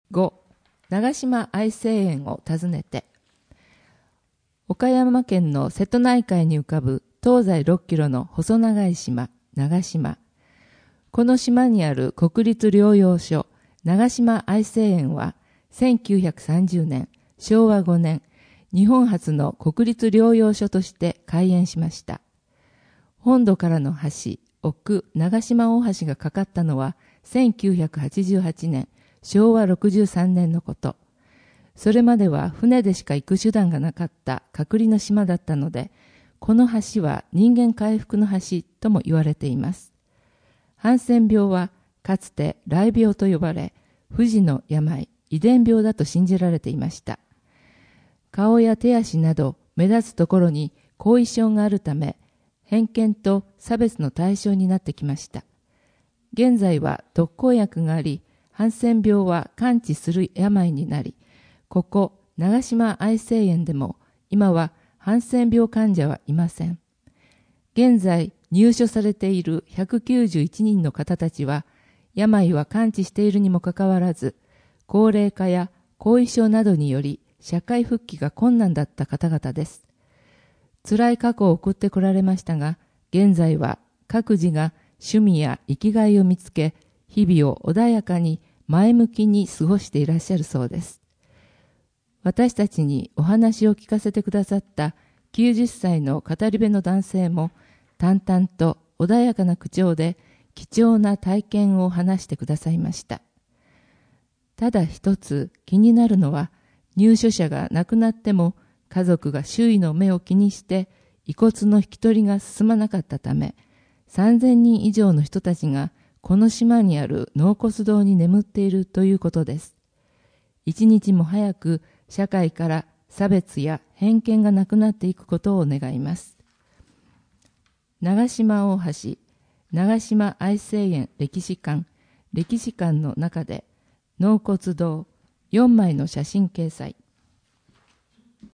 5、長島愛生園を訪ねて。岡山県の瀬戸内海に浮かぶ東西6キロの細長い島、長島。この島にある国立療養所、長島愛生園は、1930年、昭和5年、日本初の国立療養所として開園しました。本土からの橋、奥長島大橋がかかったのは、1988年、昭和63年のこと。それまでは船でしか行く手段がなかった隔離の島だったので、この橋は人間回復の橋とも言われています。ハンセン病はかつて雷病と呼ばれ、不治の病、遺伝病だと信じられていました。顔や手足など目立つところに後遺症があるため、偏見と差別の対象になってきました。現在は特効薬があり、ハンセン病は完治する病になり、ここ長島愛生園でも今はハンセン病患者はいません。現在入所されている191人の方たちは、病は完治しているにもかかわらず、高齢化や後遺症などにより社会復帰が困難だった方々です。辛い過去を送ってこられましたが、現在は各自が趣味や生きがいを見つけ、日々を穏やかに前向きに過ごしていらっしゃるそうです。私たちにお話を聞かせてくださった90歳の語り部の男性も、淡々と穏やかな口調で貴重な体験を話してくださいました。ただ一つ気になるのは、入所者が亡くなっても家族が周囲の目を気にして遺骨の引き取りが進まなかったため、3000人以上の人たちがこの島にある納骨堂に眠っているということです。一日も早く社会から差別や偏見がなくなっていくことを願います。長島大橋、長島愛生園歴史館の中で納骨堂4枚の写真掲載。